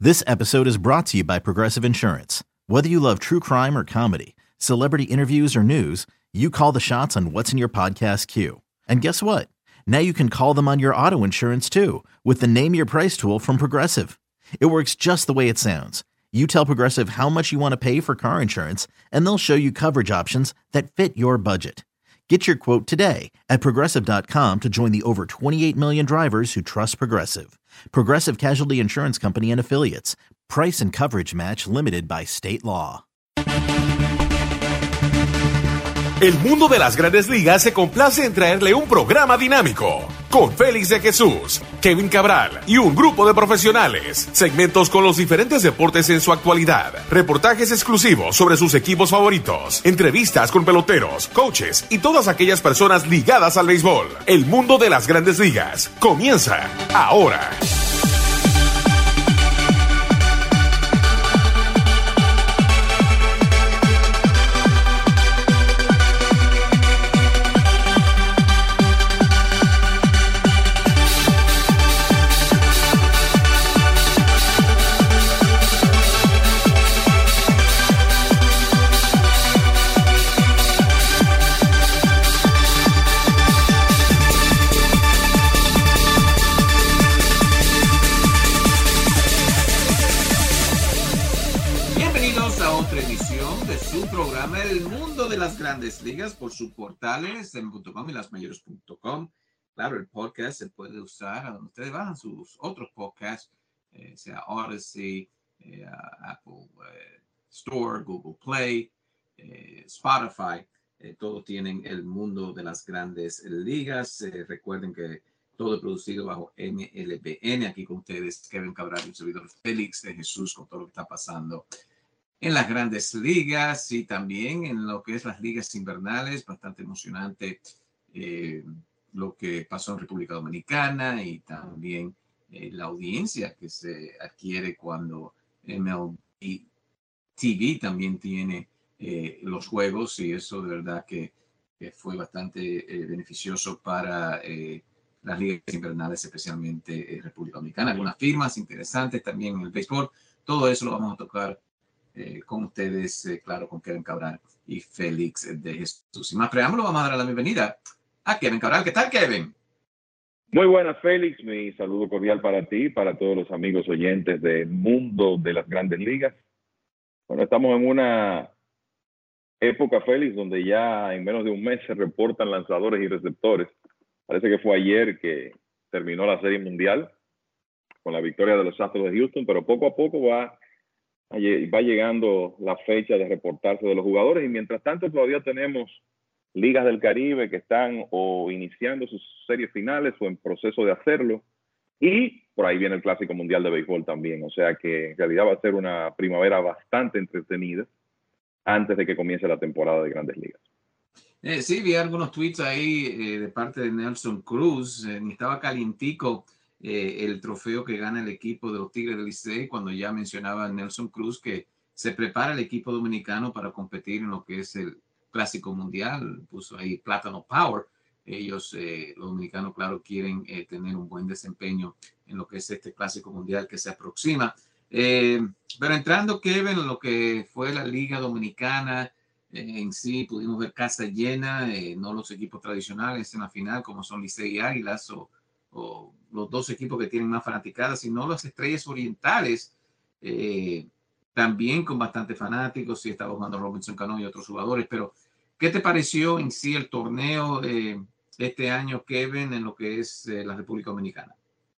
This episode is brought to you by Progressive Insurance. Whether you love true crime or comedy, celebrity interviews or news, you call the shots on what's in your podcast queue. And guess what? Now you can call them on your auto insurance too with the Name Your Price tool from Progressive. It works just the way it sounds. You tell Progressive how much you want to pay for car insurance, and they'll show you coverage options that fit your budget. Get your quote today at Progressive.com to join the over 28 million drivers who trust Progressive. Progressive Casualty Insurance Company and Affiliates. Price and coverage match limited by state law. El mundo de las grandes ligas se complace en traerle un programa dinámico, con Félix de Jesús, Kevin Cabral y un grupo de profesionales. Segmentos con los diferentes deportes en su actualidad, reportajes exclusivos sobre sus equipos favoritos, entrevistas con peloteros, coaches y todas aquellas personas ligadas al béisbol. El mundo de las grandes ligas comienza ahora. Grandes Ligas por sus portales en.com y lasmayores.com. Claro, el podcast se puede usar a donde ustedes bajan sus otros podcasts, sea Odyssey, Apple Store, Google Play, Spotify. Todos tienen el mundo de las grandes ligas. Recuerden que todo es producido bajo MLBN. Aquí con ustedes, Kevin Cabral y el servidor Félix de Jesús, con todo lo que está pasando en las grandes ligas y también en lo que es las ligas invernales. Bastante emocionante lo que pasó en República Dominicana y también la audiencia que se adquiere cuando MLB TV también tiene los juegos, y eso de verdad que fue bastante beneficioso para las ligas invernales, especialmente República Dominicana. Algunas firmas interesantes también en el béisbol. Todo eso lo vamos a tocar con ustedes, claro, con Kevin Cabral y Félix de Jesús. Sin más preámbulo, vamos a dar la bienvenida a Kevin Cabral. ¿Qué tal, Kevin? Muy buenas, Félix. Mi saludo cordial para ti, para todos los amigos oyentes del mundo de las grandes ligas. Bueno, estamos en una época, Félix, donde ya en menos de un mes se reportan lanzadores y receptores. Parece que fue ayer que terminó la Serie Mundial con la victoria de los Astros de Houston, pero poco a poco va llegando la fecha de reportarse de los jugadores, y mientras tanto todavía tenemos ligas del Caribe que están o iniciando sus series finales o en proceso de hacerlo, y por ahí viene el Clásico Mundial de Béisbol también, o sea que en realidad va a ser una primavera bastante entretenida antes de que comience la temporada de Grandes Ligas. Sí, vi algunos tweets ahí de parte de Nelson Cruz. Estaba calientico el trofeo que gana el equipo de los Tigres del Licey, cuando ya mencionaba Nelson Cruz que se prepara el equipo dominicano para competir en lo que es el Clásico Mundial. Puso ahí Plátano Power. Ellos, los dominicanos, claro, quieren tener un buen desempeño en lo que es este Clásico Mundial que se aproxima. Pero entrando, Kevin, en lo que fue la Liga Dominicana en sí, pudimos ver casa llena, no los equipos tradicionales en la final como son Licey y Águilas o los dos equipos que tienen más fanaticadas, sino las Estrellas Orientales, también con bastante fanáticos. Sí, estaba jugando Robinson Cano y otros jugadores, pero ¿qué te pareció en sí el torneo este año, Kevin, en lo que es la República Dominicana?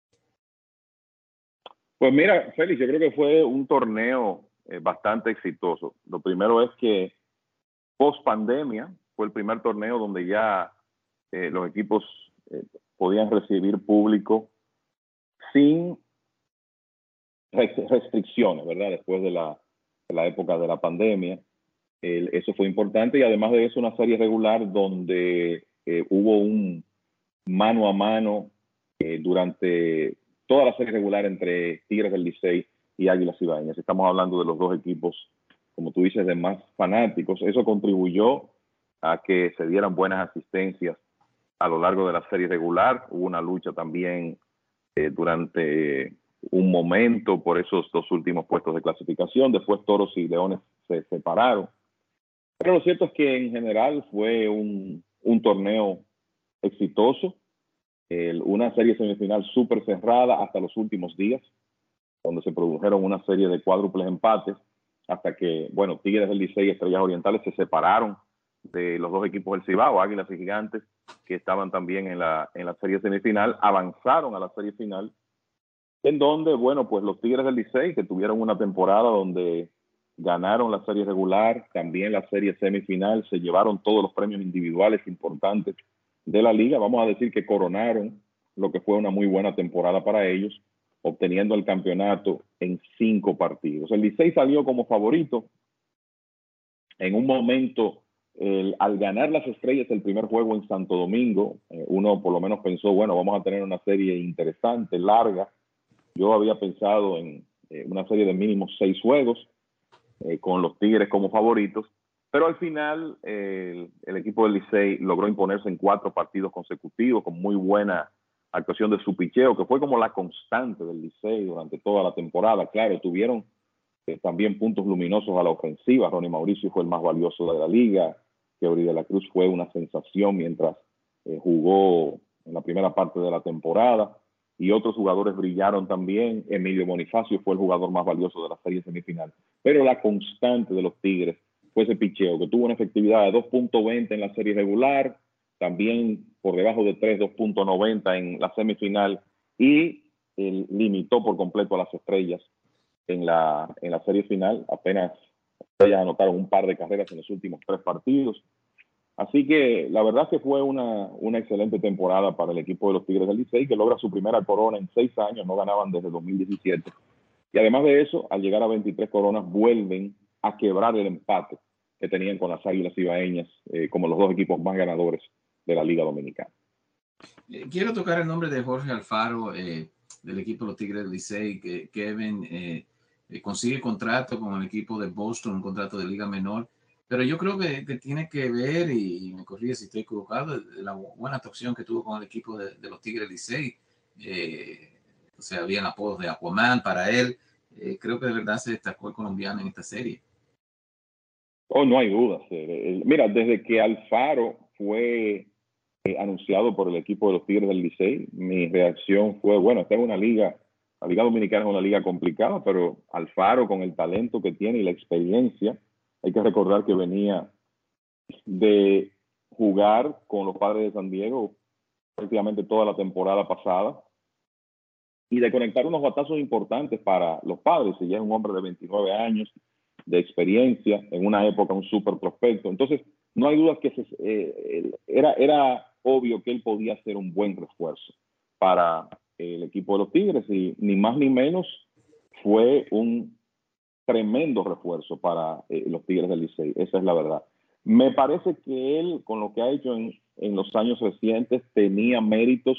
Pues mira, Félix, yo creo que fue un torneo bastante exitoso. Lo primero es que post pandemia fue el primer torneo donde ya los equipos podían recibir público sin restricciones, ¿verdad? Después de la época de la pandemia. Eso fue importante, y además de eso una serie regular donde hubo un mano a mano durante toda la serie regular entre Tigres del Licey y Águilas Ibaeñas. Estamos hablando de los dos equipos, como tú dices, de más fanáticos. Eso contribuyó a que se dieran buenas asistencias a lo largo de la serie regular. Hubo una lucha también durante un momento por esos dos últimos puestos de clasificación. Después Toros y Leones se separaron. Pero lo cierto es que en general fue un torneo exitoso, una serie semifinal súper cerrada hasta los últimos días, donde se produjeron una serie de cuádruples empates, hasta que, bueno, Tigres del Licey y Estrellas Orientales se separaron de los dos equipos del Cibao, Águilas y Gigantes, que estaban también en la serie semifinal, avanzaron a la serie final, en donde, bueno, pues los Tigres del Licey, que tuvieron una temporada donde ganaron la serie regular, también la serie semifinal, se llevaron todos los premios individuales importantes de la liga. Vamos a decir que coronaron lo que fue una muy buena temporada para ellos, obteniendo el campeonato en 5 partidos. El Licey salió como favorito en un momento, al ganar las Estrellas el primer juego en Santo Domingo. Uno por lo menos pensó, bueno, vamos a tener una serie interesante, larga. Yo había pensado en una serie de mínimo 6 juegos, con los Tigres como favoritos, pero al final el equipo del Licey logró imponerse en 4 partidos consecutivos con muy buena actuación de su picheo, que fue como la constante del Licey durante toda la temporada. Claro, tuvieron también puntos luminosos a la ofensiva. Ronnie Mauricio fue el más valioso de la liga, Eury de la Cruz fue una sensación mientras jugó en la primera parte de la temporada, y otros jugadores brillaron también. Emilio Bonifacio fue el jugador más valioso de la serie semifinal, pero la constante de los Tigres fue ese picheo, que tuvo una efectividad de 2.20 en la serie regular, también por debajo de 3, 2.90 en la semifinal, y limitó por completo a las Estrellas en la serie final. Apenas ellas anotaron un par de carreras en los últimos 3 partidos. Así que la verdad que fue una excelente temporada para el equipo de los Tigres del Licey, que logra su primera corona en 6 años, no ganaban desde 2017. Y además de eso, al llegar a 23 coronas, vuelven a quebrar el empate que tenían con las Águilas Ibaeñas, como los dos equipos más ganadores de la Liga Dominicana. Quiero tocar el nombre de Jorge Alfaro, del equipo de los Tigres del Licey, que Kevin consigue contrato con el equipo de Boston, un contrato de Liga Menor. Pero yo creo que tiene que ver, y me corrige si estoy equivocado, de la buena actuación que tuvo con el equipo de los Tigres Licey. O sea, habían apodos de Aquaman para él. Creo que de verdad se destacó el colombiano en esta serie. Oh, no hay dudas. Mira, desde que Alfaro fue anunciado por el equipo de los Tigres del Licey, mi reacción fue, bueno, esta es una liga, la Liga Dominicana es una liga complicada, pero Alfaro, con el talento que tiene y la experiencia, hay que recordar que venía de jugar con los Padres de San Diego prácticamente toda la temporada pasada y de conectar unos batazos importantes para los Padres. Y ya es un hombre de 29 años de experiencia, en una época un súper prospecto. Entonces, no hay dudas que era obvio que él podía ser un buen refuerzo para el equipo de los Tigres, y ni más ni menos fue un tremendo refuerzo para los Tigres del Licey. Esa es la verdad. Me parece que él, con lo que ha hecho en los años recientes, tenía méritos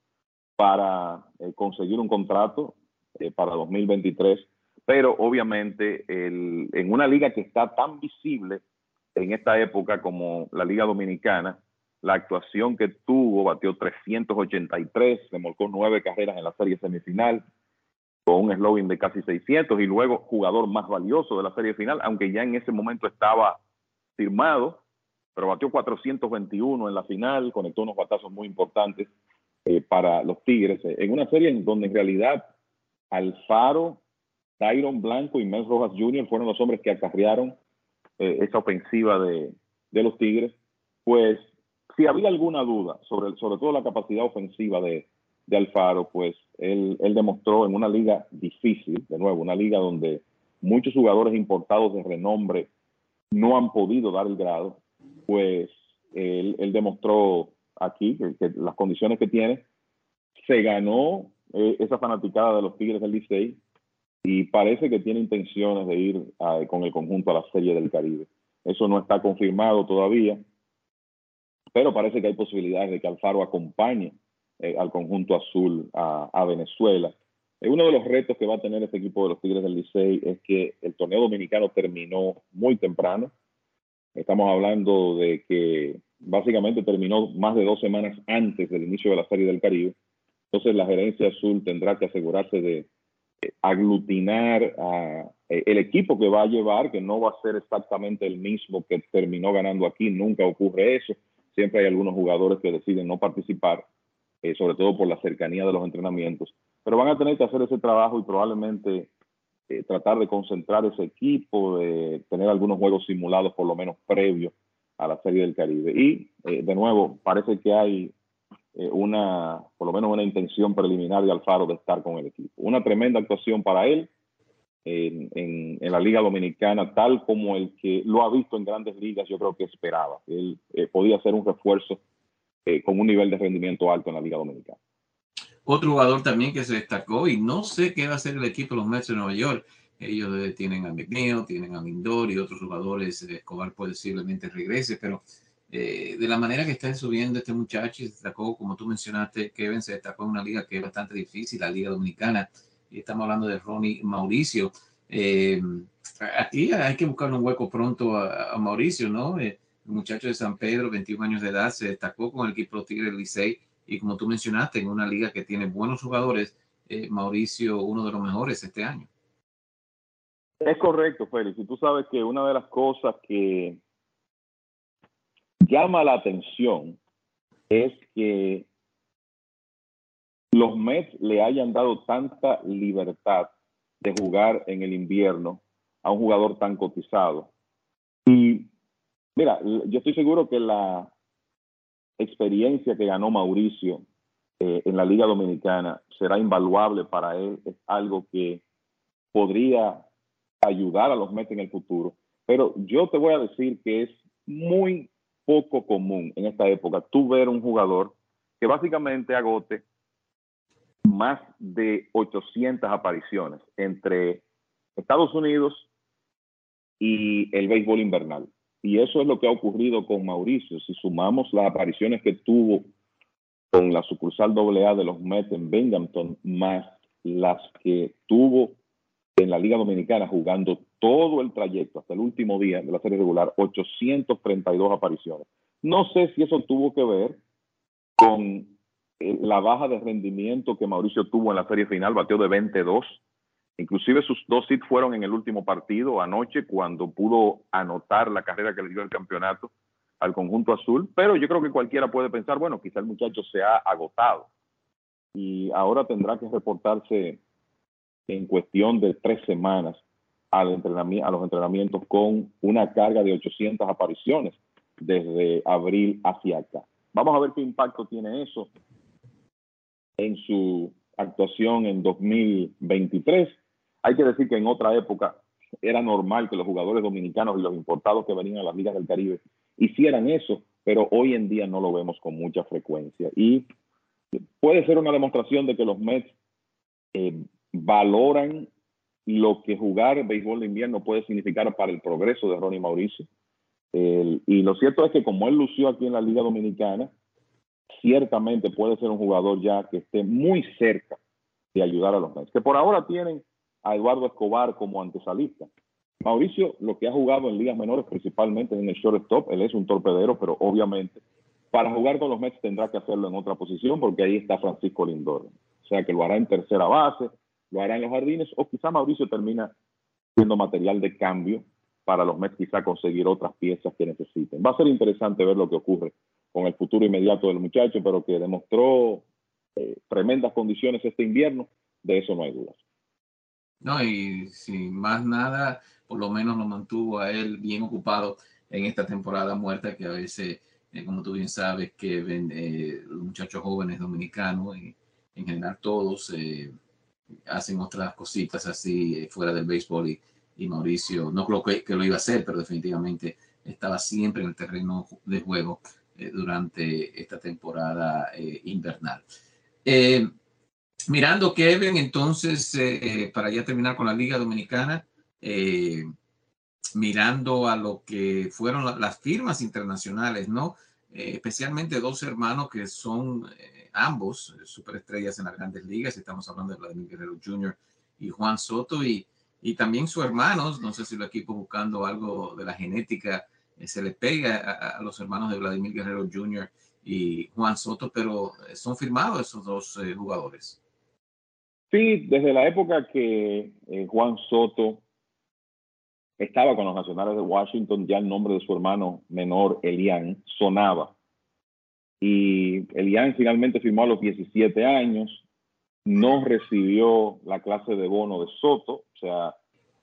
para conseguir un contrato para 2023, pero obviamente en una liga que está tan visible en esta época como la Liga Dominicana, la actuación que tuvo, batió 383, remolcó 9 carreras en la serie semifinal, con un slogan de casi 600, y luego jugador más valioso de la serie final, aunque ya en ese momento estaba firmado, pero batió 421 en la final, conectó unos batazos muy importantes para los Tigres, en una serie en donde en realidad Alfaro, Tyron Blanco y Mel Rojas Jr. fueron los hombres que acarrearon esa ofensiva de los Tigres. Pues si había alguna duda sobre todo la capacidad ofensiva de Alfaro, pues él demostró en una liga difícil, de nuevo, una liga donde muchos jugadores importados de renombre no han podido dar el grado, pues él demostró aquí que las condiciones que tiene, se ganó esa fanaticada de los Tigres del Licey, y parece que tiene intenciones de ir con el conjunto a la Serie del Caribe. Eso no está confirmado todavía, pero parece que hay posibilidades de que Alfaro acompañe al conjunto azul a Venezuela. Uno de los retos que va a tener este equipo de los Tigres del Licey es que el torneo dominicano terminó muy temprano. Estamos hablando de que básicamente terminó más de 2 semanas antes del inicio de la Serie del Caribe. Entonces la gerencia azul tendrá que asegurarse de aglutinar a el equipo que va a llevar, que no va a ser exactamente el mismo que terminó ganando aquí. Nunca ocurre eso. Siempre hay algunos jugadores que deciden no participar, sobre todo por la cercanía de los entrenamientos. Pero van a tener que hacer ese trabajo y probablemente tratar de concentrar ese equipo, de tener algunos juegos simulados por lo menos previos a la Serie del Caribe. Y de nuevo, parece que hay por lo menos una intención preliminar de Alfaro de estar con el equipo. Una tremenda actuación para él en la Liga Dominicana, tal como el que lo ha visto en grandes ligas, yo creo que esperaba. Él podía ser un refuerzo con un nivel de rendimiento alto en la Liga Dominicana. Otro jugador también que se destacó, y no sé qué va a hacer el equipo de los Mets de Nueva York. Ellos tienen a McNeil, tienen a Lindor y otros jugadores. Escobar posiblemente regrese, pero de la manera que está subiendo este muchacho, se destacó, como tú mencionaste, Kevin, se destacó en una liga que es bastante difícil, la Liga Dominicana, y estamos hablando de Ronnie Mauricio. Aquí hay que buscar un hueco pronto a Mauricio, ¿no? El muchacho de San Pedro, 21 años de edad, se destacó con el equipo Tigre del Licey, y como tú mencionaste, en una liga que tiene buenos jugadores, Mauricio, uno de los mejores este año. Es correcto, Félix. Y tú sabes que una de las cosas que llama la atención es que los Mets le hayan dado tanta libertad de jugar en el invierno a un jugador tan cotizado. Y mira, yo estoy seguro que la experiencia que ganó Mauricio en la Liga Dominicana será invaluable para él. Es algo que podría ayudar a los Mets en el futuro. Pero yo te voy a decir que es muy poco común en esta época tú ver un jugador que básicamente agote más de 800 apariciones entre Estados Unidos y el béisbol invernal. Y eso es lo que ha ocurrido con Mauricio. Si sumamos las apariciones que tuvo con la sucursal AA de los Mets en Binghamton, más las que tuvo en la Liga Dominicana jugando todo el trayecto hasta el último día de la serie regular, 832 apariciones. No sé si eso tuvo que ver con la baja de rendimiento que Mauricio tuvo en la serie final, bateó de 22. Inclusive sus 2 hits fueron en el último partido anoche, cuando pudo anotar la carrera que le dio el campeonato al conjunto azul. Pero yo creo que cualquiera puede pensar, bueno, quizá el muchacho se ha agotado y ahora tendrá que reportarse en cuestión de 3 semanas a los entrenamientos con una carga de 800 apariciones desde abril hacia acá. Vamos a ver qué impacto tiene eso en su actuación en 2023. Hay que decir que en otra época era normal que los jugadores dominicanos y los importados que venían a las ligas del Caribe hicieran eso, pero hoy en día no lo vemos con mucha frecuencia. Y puede ser una demostración de que los Mets valoran lo que jugar béisbol de invierno puede significar para el progreso de Ronnie Mauricio. Y lo cierto es que como él lució aquí en la Liga Dominicana, ciertamente puede ser un jugador ya que esté muy cerca de ayudar a los Mets, que por ahora tienen a Eduardo Escobar como antesalista. Mauricio, lo que ha jugado en ligas menores, principalmente en el shortstop, él es un torpedero, pero obviamente para jugar con los Mets tendrá que hacerlo en otra posición, porque ahí está Francisco Lindor. O sea que lo hará en tercera base, lo hará en los jardines, o quizá Mauricio termina siendo material de cambio para los Mets, quizá conseguir otras piezas que necesiten. Va a ser interesante ver lo que ocurre con el futuro inmediato del muchacho, pero que demostró tremendas condiciones este invierno, de eso no hay dudas. No, y sin más nada, por lo menos lo mantuvo a él bien ocupado en esta temporada muerta, que a veces, como tú bien sabes, que los muchachos jóvenes dominicanos, en general todos, hacen otras cositas así fuera del béisbol, y Mauricio, no creo que lo iba a hacer, pero definitivamente estaba siempre en el terreno de juego durante esta temporada invernal. Mirando, Kevin, entonces, para ya terminar con la Liga Dominicana, mirando a lo que fueron las firmas internacionales, ¿no? Especialmente 2 hermanos que son ambos superestrellas en las grandes ligas. Estamos hablando de Vladimir Guerrero Jr. y Juan Soto, y también sus hermanos. No sé si los equipos buscando algo de la genética se le pega a los hermanos de Vladimir Guerrero Jr. y Juan Soto, pero son firmados esos 2 jugadores. Sí, desde la época que Juan Soto estaba con los Nacionales de Washington, ya el nombre de su hermano menor, Elian, sonaba. Y Elian finalmente firmó a los 17 años, no recibió la clase de bono de Soto, o sea,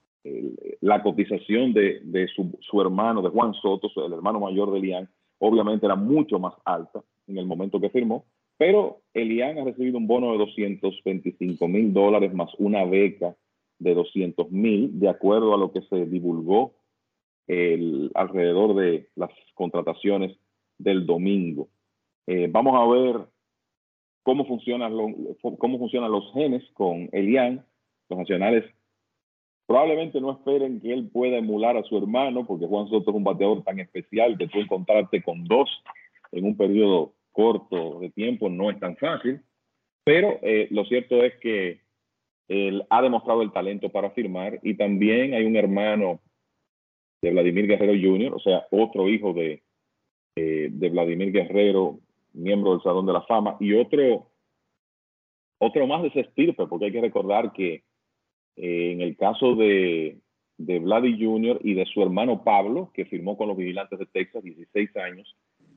la cotización de su hermano, de Juan Soto, el hermano mayor de Elian, obviamente era mucho más alta en el momento que firmó, pero Elian ha recibido un bono de $225,000 más una beca de $200,000, de acuerdo a lo que se divulgó alrededor de las contrataciones del domingo. Vamos a ver cómo funcionan los genes con Elian. Los Nacionales probablemente no esperen que él pueda emular a su hermano, porque Juan Soto es un bateador tan especial que tú encontrarte con dos en un periodo corto de tiempo no es tan fácil, pero lo cierto es que él ha demostrado el talento para firmar, y también hay un hermano de Vladimir Guerrero Jr., o sea, otro hijo de Vladimir Guerrero, miembro del Salón de la Fama, y otro más de ese estirpe, porque hay que recordar que en el caso de Vladdy Jr. y de su hermano Pablo, que firmó con los Vigilantes de Texas, 16 años,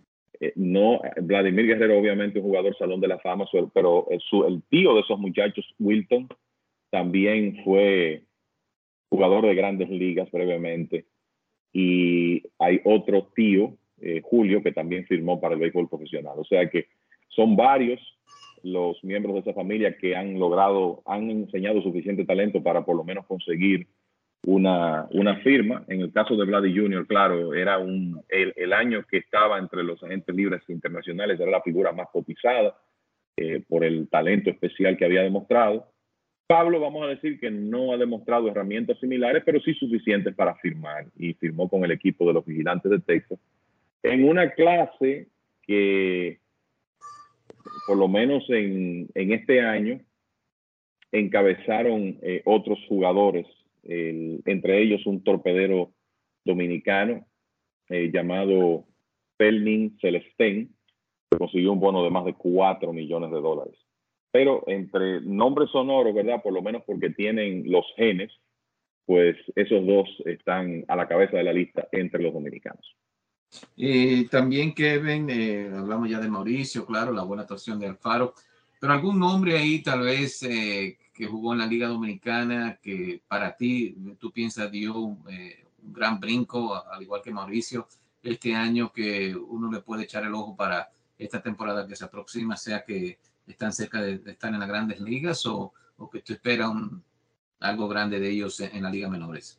Vladimir Guerrero obviamente un jugador Salón de la Fama, pero el tío de esos muchachos, Wilton, también fue jugador de Grandes Ligas brevemente. Y hay otro tío, Julio, que también firmó para el béisbol profesional. O sea que son varios los miembros de esa familia que han enseñado suficiente talento para por lo menos conseguir una firma. En el caso de Vladdy Jr., claro, era el año que estaba entre los agentes libres internacionales, era la figura más cotizada por el talento especial que había demostrado. Pablo, vamos a decir que no ha demostrado herramientas similares, pero sí suficientes para firmar, y firmó con el equipo de los Vigilantes de Texas en una clase que, por lo menos en este año, encabezaron otros jugadores, entre ellos un torpedero dominicano llamado Pelnin Celestén, que consiguió un bono de más de $4 millones. Pero entre nombres sonoros, ¿verdad? Por lo menos porque tienen los genes, pues esos dos están a la cabeza de la lista entre los dominicanos. También, Kevin, hablamos ya de Mauricio, claro, la buena actuación de Alfaro, pero algún nombre ahí tal vez que jugó en la Liga Dominicana que para ti, tú piensas, dio un gran brinco, al igual que Mauricio, este año, que uno le puede echar el ojo para esta temporada que se aproxima, sea que están cerca de estar en las Grandes Ligas o que tú esperas algo grande de ellos en la Liga Menores?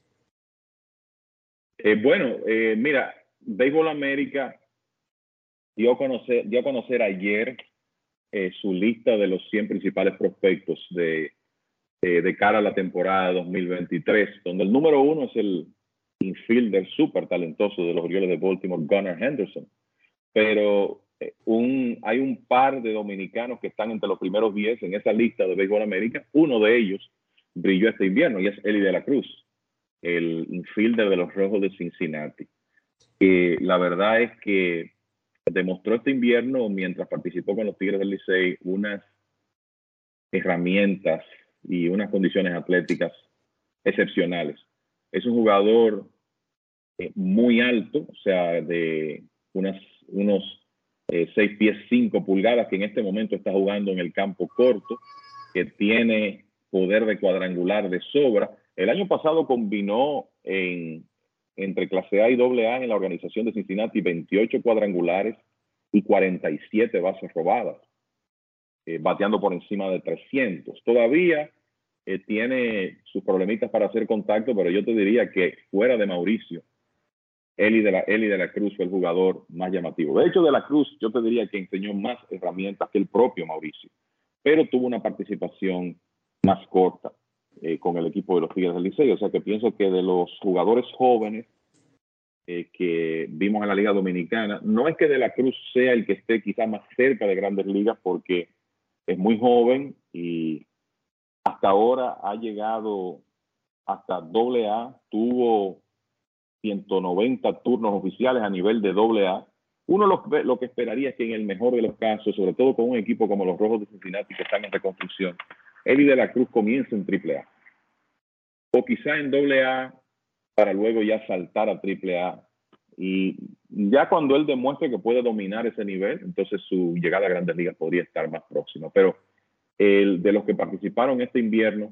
Mira, Béisbol América dio a conocer ayer su lista de los 100 principales prospectos de cara a la temporada 2023, donde el número 1 es el infielder súper talentoso de los Orioles de Baltimore, Gunnar Henderson. Pero hay un par de dominicanos que están entre los primeros 10 en esa lista de Béisbol América. Uno de ellos brilló este invierno y es Elly De La Cruz, el infielder de los Rojos de Cincinnati. La verdad es que demostró este invierno, mientras participó con los Tigres del Licey, unas herramientas y unas condiciones atléticas excepcionales. Es un jugador muy alto, o sea, de unos 6 pies 5 pulgadas, que en este momento está jugando en el campo corto, que tiene poder de cuadrangular de sobra. El año pasado combinó entre clase A y AA en la organización de Cincinnati 28 cuadrangulares y 47 bases robadas, bateando por encima de 300. Todavía tiene sus problemitas para hacer contacto, pero yo te diría que fuera de Mauricio, Elly de la Cruz fue el jugador más llamativo. De hecho, De La Cruz yo te diría que enseñó más herramientas que el propio Mauricio, pero tuvo una participación más corta con el equipo de los Tigres del Licey. O sea que pienso que de los jugadores jóvenes que vimos en la Liga Dominicana, no es que De La Cruz sea el que esté quizás más cerca de Grandes Ligas, porque es muy joven y hasta ahora ha llegado hasta AA, tuvo 190 turnos oficiales a nivel de AA. Uno lo que esperaría es que en el mejor de los casos, sobre todo con un equipo como los Rojos de Cincinnati que están en reconstrucción, Eddie de la Cruz comience en AAA. O quizá en AA para luego ya saltar a AAA. Y ya cuando él demuestre que puede dominar ese nivel, entonces su llegada a Grandes Ligas podría estar más próxima. Pero de los que participaron este invierno,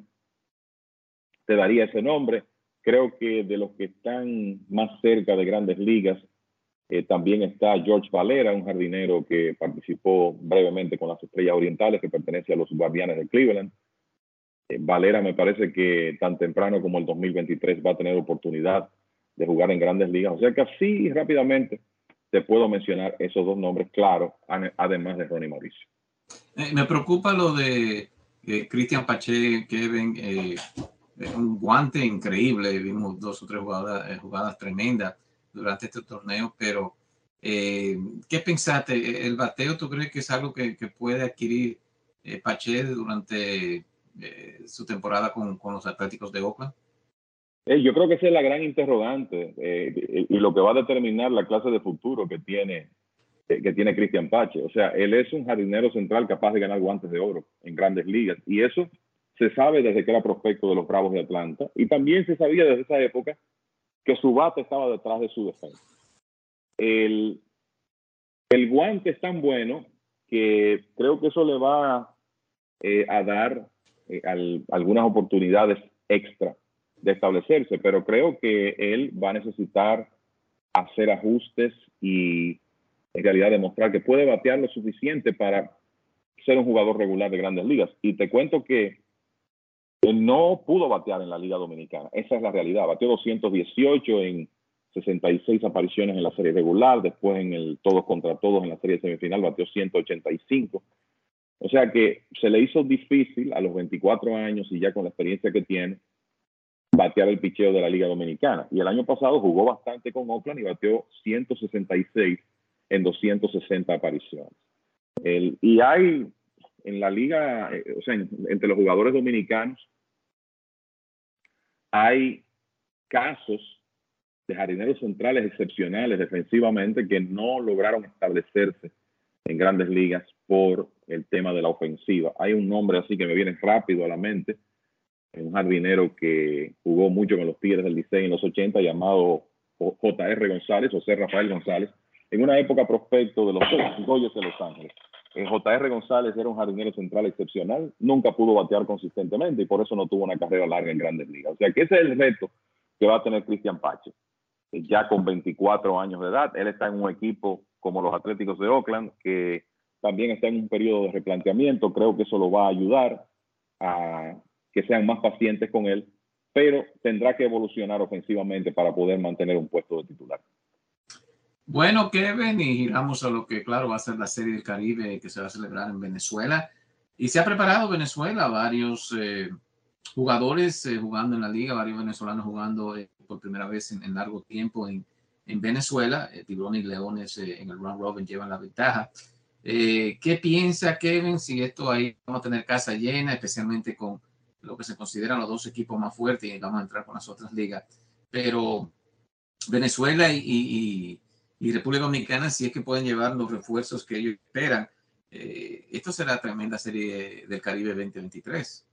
te daría ese nombre. Creo que de los que están más cerca de Grandes Ligas, también está George Valera, un jardinero que participó brevemente con las Estrellas Orientales, que pertenece a los Guardianes de Cleveland. Valera me parece que tan temprano como el 2023 va a tener oportunidad de jugar en Grandes Ligas. O sea que así rápidamente te puedo mencionar esos dos nombres, claro, además de Ronnie Mauricio. Me preocupa lo de Cristian Pache, Kevin, un guante increíble. Vimos 2 o 3 jugadas tremendas durante este torneo, pero ¿qué pensaste? ¿El bateo tú crees que es algo que puede adquirir Pache durante su temporada con los Atléticos de Oakland? Yo creo que esa es la gran interrogante y lo que va a determinar la clase de futuro que tiene Cristian Pache. O sea, él es un jardinero central capaz de ganar guantes de oro en Grandes Ligas, y eso se sabe desde que era prospecto de los Bravos de Atlanta, y también se sabía desde esa época que su bate estaba detrás de su defensa. El guante es tan bueno que creo que eso le va a dar algunas oportunidades extra de establecerse, pero creo que él va a necesitar hacer ajustes y en realidad demostrar que puede batear lo suficiente para ser un jugador regular de Grandes Ligas. Y te cuento que él no pudo batear en la Liga Dominicana. Esa es la realidad. Bateó 218 en 66 apariciones en la serie regular. Después en el todos contra todos en la serie semifinal bateó 185. O sea que se le hizo difícil a los 24 años y ya con la experiencia que tiene batear el picheo de la Liga Dominicana. Y el año pasado jugó bastante con Oakland y bateó 166 en 260 apariciones. Y hay en la liga, o sea, entre los jugadores dominicanos, hay casos de jardineros centrales excepcionales defensivamente que no lograron establecerse en Grandes Ligas por el tema de la ofensiva. Hay un nombre así que me viene rápido a la mente, un jardinero que jugó mucho con los Tigres del Licey en los 80, llamado J.R. González, José Rafael González, en una época prospecto de los Dodgers de Los Ángeles. J.R. González era un jardinero central excepcional, nunca pudo batear consistentemente y por eso no tuvo una carrera larga en Grandes Ligas. O sea que ese es el reto que va a tener Cristian Pache. Ya con 24 años de edad, él está en un equipo como los Atléticos de Oakland, que también está en un periodo de replanteamiento. Creo que eso lo va a ayudar a que sean más pacientes con él, pero tendrá que evolucionar ofensivamente para poder mantener un puesto de titular. Bueno, Kevin, y giramos a lo que, claro, va a ser la Serie del Caribe que se va a celebrar en Venezuela. Y se ha preparado Venezuela, varios jugadores jugando en la liga, varios venezolanos jugando por primera vez en largo tiempo en Venezuela. Tiburones y Leones en el round robin llevan la ventaja. ¿Qué piensa Kevin si esto ahí vamos a tener casa llena, especialmente con lo que se consideran los 2 equipos más fuertes, y vamos a entrar con las otras ligas? Pero Venezuela y República Dominicana, si es que pueden llevar los refuerzos que ellos esperan, esto será tremenda Serie del Caribe 2023.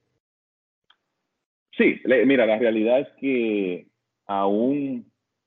Sí, mira, la realidad es que aún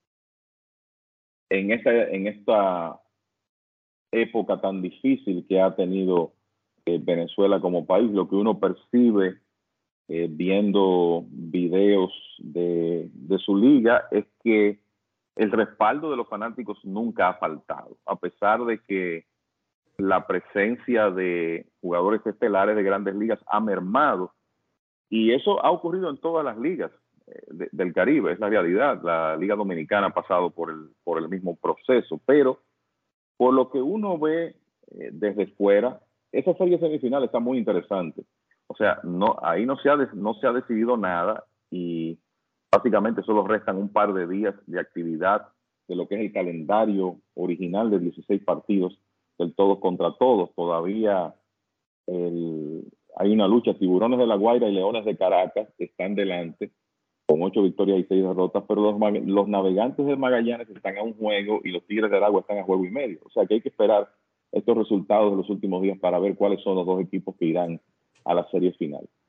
en esta época tan difícil que ha tenido Venezuela como país, lo que uno percibe viendo videos de su liga es que el respaldo de los fanáticos nunca ha faltado, a pesar de que la presencia de jugadores estelares de Grandes Ligas ha mermado, y eso ha ocurrido en todas las ligas del Caribe, es la realidad. La Liga Dominicana ha pasado por el mismo proceso, pero por lo que uno ve desde fuera, esa serie semifinal está muy interesante. O sea, ahí no se ha decidido nada y básicamente solo restan un par de días de actividad de lo que es el calendario original de 16 partidos del todos contra todos. Todavía hay una lucha. Tiburones de La Guaira y Leones de Caracas están delante con 8 victorias y 6 derrotas, pero los Navegantes de Magallanes están a un juego y los Tigres de Aragua están a juego y medio. O sea que hay que esperar estos resultados de los últimos días para ver cuáles son los 2 equipos que irán a la serie final.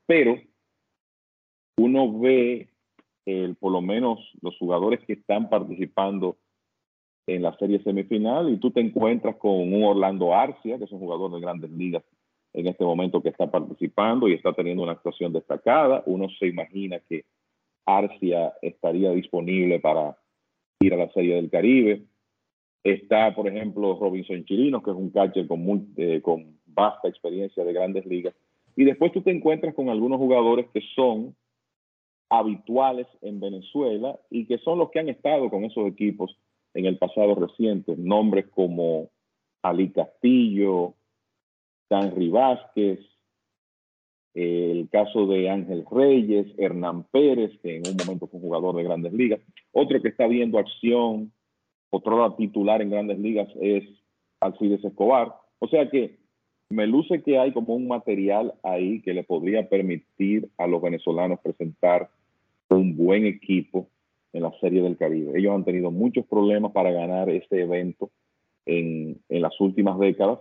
pero uno ve por lo menos los jugadores que están participando en la serie semifinal y tú te encuentras con un Orlando Arcia, que es un jugador de Grandes Ligas en este momento que está participando y está teniendo una actuación destacada. Uno se imagina que Arcia estaría disponible para ir a la Serie del Caribe. Está, por ejemplo, Robinson Chirinos, que es un catcher con vasta experiencia de Grandes Ligas. Y después tú te encuentras con algunos jugadores que son habituales en Venezuela y que son los que han estado con esos equipos en el pasado reciente. Nombres como Ali Castillo, Henry Vázquez, el caso de Ángel Reyes, Hernán Pérez, que en un momento fue un jugador de Grandes Ligas. Otro que está viendo acción, otro titular en Grandes Ligas es Alcides Escobar. O sea que me luce que hay como un material ahí que le podría permitir a los venezolanos presentar un buen equipo en la Serie del Caribe. Ellos han tenido muchos problemas para ganar este evento en las últimas décadas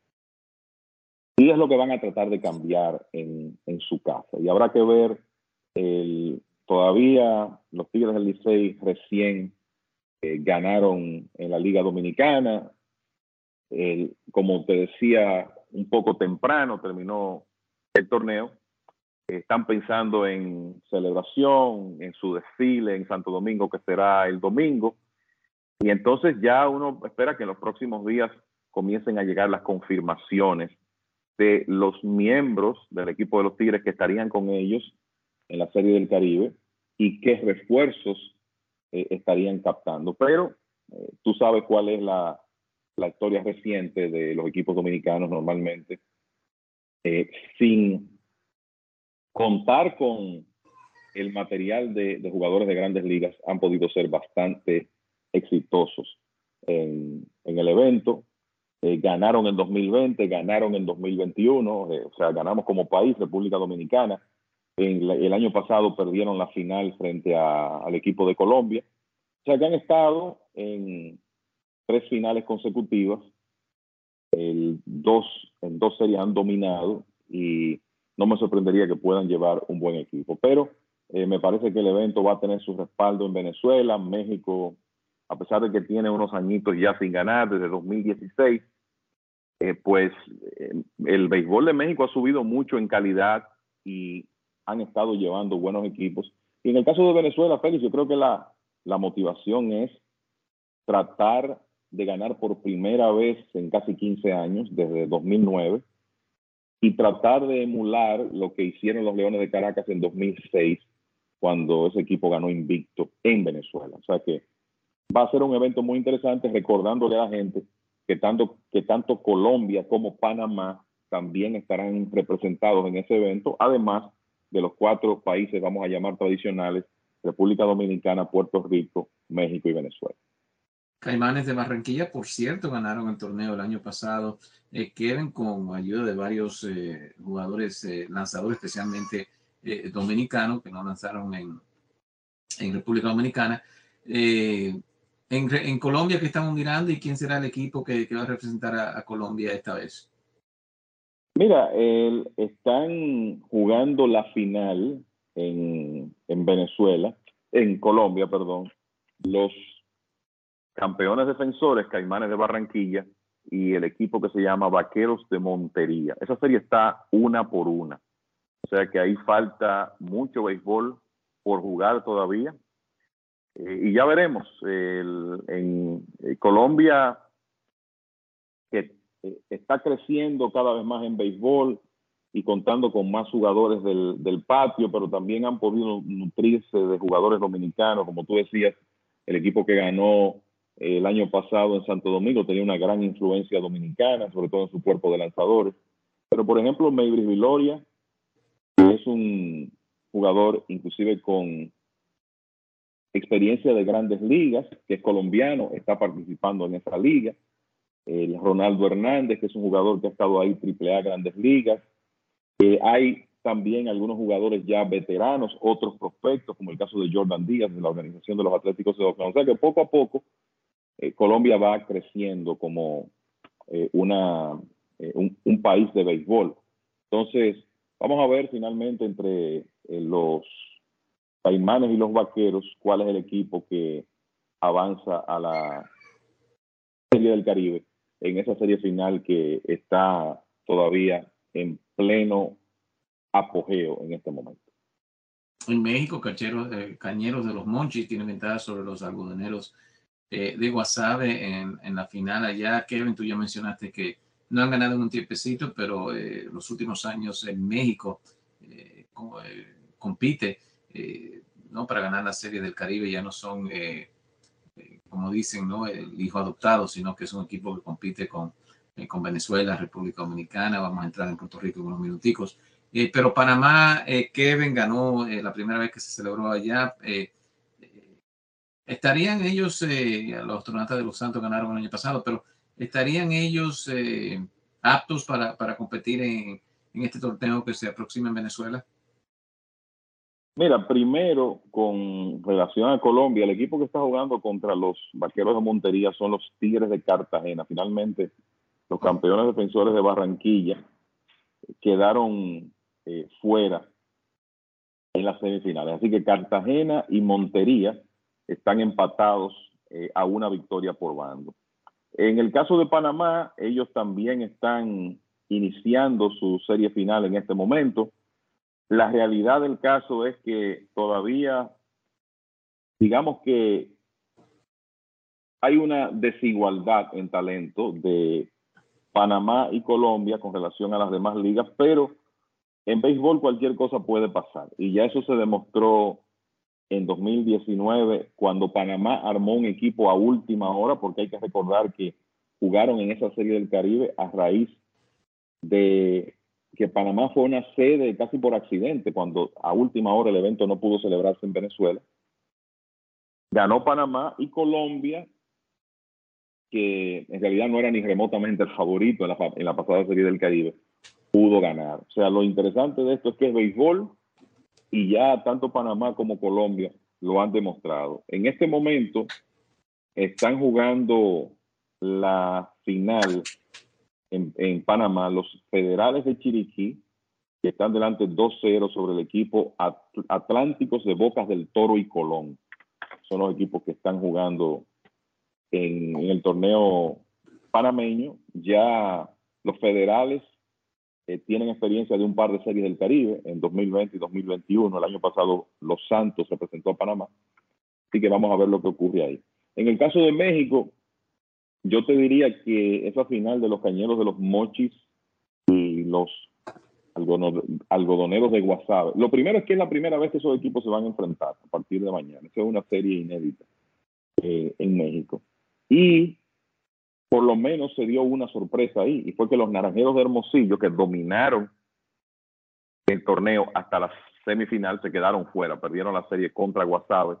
y es lo que van a tratar de cambiar en su casa. Y habrá que ver, todavía los Tigres del Licey recién ganaron en la Liga Dominicana. Como te decía, un poco temprano terminó el torneo. Están pensando en celebración, en su desfile en Santo Domingo, que será el domingo. Y entonces ya uno espera que en los próximos días comiencen a llegar las confirmaciones de los miembros del equipo de los Tigres que estarían con ellos en la Serie del Caribe y qué refuerzos estarían captando. Pero tú sabes cuál es la historia reciente de los equipos dominicanos normalmente. Sin contar con el material de jugadores de Grandes Ligas, han podido ser bastante exitosos en el evento. Ganaron en 2020, ganaron en 2021, o sea, ganamos como país, República Dominicana. El año pasado perdieron la final frente al equipo de Colombia. O sea, que han estado en 3 finales consecutivas, en dos series han dominado y no me sorprendería que puedan llevar un buen equipo. Pero me parece que el evento va a tener su respaldo en Venezuela. México, a pesar de que tiene unos añitos ya sin ganar desde 2016, pues el béisbol de México ha subido mucho en calidad y han estado llevando buenos equipos. Y en el caso de Venezuela, Félix, yo creo que la motivación es tratar de ganar por primera vez en casi 15 años, desde 2009, y tratar de emular lo que hicieron los Leones de Caracas en 2006, cuando ese equipo ganó invicto en Venezuela. O sea que va a ser un evento muy interesante, recordándole a la gente que tanto Colombia como Panamá también estarán representados en ese evento, además de los 4 países, vamos a llamar tradicionales, República Dominicana, Puerto Rico, México y Venezuela. Caimanes de Barranquilla, por cierto, ganaron el torneo el año pasado, quedan con ayuda de varios jugadores, lanzadores, especialmente dominicanos, que no lanzaron en República Dominicana. En Colombia, ¿qué estamos mirando y quién será el equipo que va a representar a Colombia esta vez? Mira, están jugando la final en Venezuela, en Colombia, perdón, los campeones defensores, Caimanes de Barranquilla, y el equipo que se llama Vaqueros de Montería. Esa serie está 1-1. O sea que ahí falta mucho béisbol por jugar todavía. Y ya veremos. En Colombia, que está creciendo cada vez más en béisbol y contando con más jugadores del patio, pero también han podido nutrirse de jugadores dominicanos. Como tú decías, el equipo que ganó el año pasado en Santo Domingo tenía una gran influencia dominicana, sobre todo en su cuerpo de lanzadores. Pero, por ejemplo, Maybris Viloria es un jugador inclusive con experiencia de Grandes Ligas, que es colombiano, está participando en esa liga. Ronaldo Hernández, que es un jugador que ha estado ahí AAA Grandes Ligas. Hay también algunos jugadores ya veteranos, otros prospectos, como el caso de Jordan Díaz, de la Organización de los Atléticos de Oakland. O sea que poco a poco Colombia va creciendo como un país de béisbol. Entonces, Vamos a ver finalmente entre los Caimanes y los Vaqueros cuál es el equipo que avanza a la Serie del Caribe en esa serie final que está todavía en pleno apogeo en este momento. En México, Cañeros de los Monchis tienen ventaja sobre los Algodoneros de Guasave en la final allá. Kevin, tú ya mencionaste que no han ganado en un tiempecito, pero los últimos años en México compite ¿no? para ganar la Serie del Caribe. Ya no son, como dicen, ¿no? el hijo adoptado, sino que es un equipo que compite con Venezuela, República Dominicana. Vamos a entrar en Puerto Rico en unos minuticos. Pero Panamá, Kevin, ganó la primera vez que se celebró allá. Estarían ellos, los Astronautas de los Santos ganaron el año pasado, pero ¿estarían ellos aptos para competir en este torneo que se aproxima en Venezuela? Mira, primero, con relación a Colombia, el equipo que está jugando contra los Vaqueros de Montería son los Tigres de Cartagena. Finalmente, los campeones defensores de Barranquilla quedaron fuera en las semifinales. Así que Cartagena y Montería están empatados a una victoria por bando. En el caso de Panamá, ellos también están iniciando su serie final en este momento. La realidad del caso es que todavía, digamos que hay una desigualdad en talento de Panamá y Colombia con relación a las demás ligas, pero en béisbol cualquier cosa puede pasar. Y ya eso se demostró en 2019 cuando Panamá armó un equipo a última hora, porque hay que recordar que jugaron en esa Serie del Caribe a raíz de que Panamá fue una sede casi por accidente, cuando a última hora el evento no pudo celebrarse en Venezuela. Ganó Panamá y Colombia, que en realidad no era ni remotamente el favorito en la pasada Serie del Caribe, pudo ganar. O sea, lo interesante de esto es que es béisbol y ya tanto Panamá como Colombia lo han demostrado. En este momento están jugando la final en Panamá los Federales de Chiriquí, que están delante 2-0 sobre el equipo Atlánticos de Bocas del Toro y Colón. Son los equipos que están jugando en el torneo panameño. Ya los Federales tienen experiencia de un par de series del Caribe en 2020 y 2021. El año pasado Los Santos representó a Panamá. Así que vamos a ver lo que ocurre ahí. En el caso de México, yo te diría que esa final de los Cañeros de los Mochis y los Algodoneros de Guasave. Lo primero es que es la primera vez que esos equipos se van a enfrentar a partir de mañana. Esa es una serie inédita en México. Y por lo menos se dio una sorpresa ahí, y fue que los Naranjeros de Hermosillo, que dominaron el torneo hasta la semifinal, se quedaron fuera. Perdieron la serie contra Guasave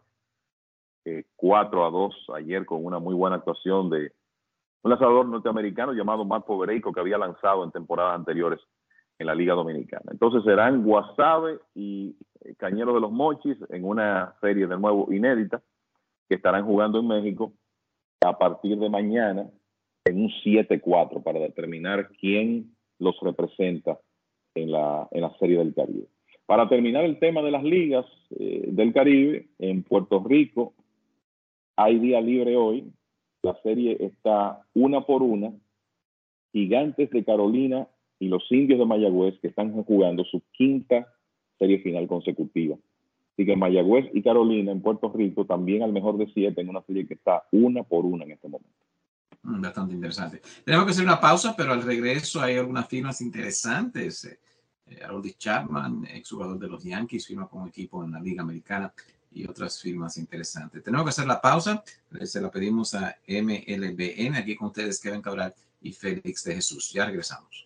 4-2 ayer, con una muy buena actuación de un lanzador norteamericano llamado Matt Povereico, que había lanzado en temporadas anteriores en la Liga Dominicana. Entonces serán Guasave y Cañeros de los Mochis en una serie de nuevo inédita que estarán jugando en México a partir de mañana en un 7-4 para determinar quién los representa en la Serie del Caribe. Para terminar el tema de las ligas del Caribe, en Puerto Rico hay día libre hoy. La serie está 1-1. Gigantes de Carolina y los Indios de Mayagüez, que están jugando su quinta serie final consecutiva. Así que Mayagüez y Carolina en Puerto Rico también al mejor de 7 en una serie que está 1-1 en este momento. Bastante interesante. Tenemos que hacer una pausa, pero al regreso hay algunas firmas interesantes. Aroldis Chapman, exjugador de los Yankees, firma con un equipo en la Liga Americana, y otras firmas interesantes. Tenemos que hacer la pausa. Se la pedimos a MLBN. Aquí con ustedes Kevin Cabral y Félix de Jesús. Ya regresamos.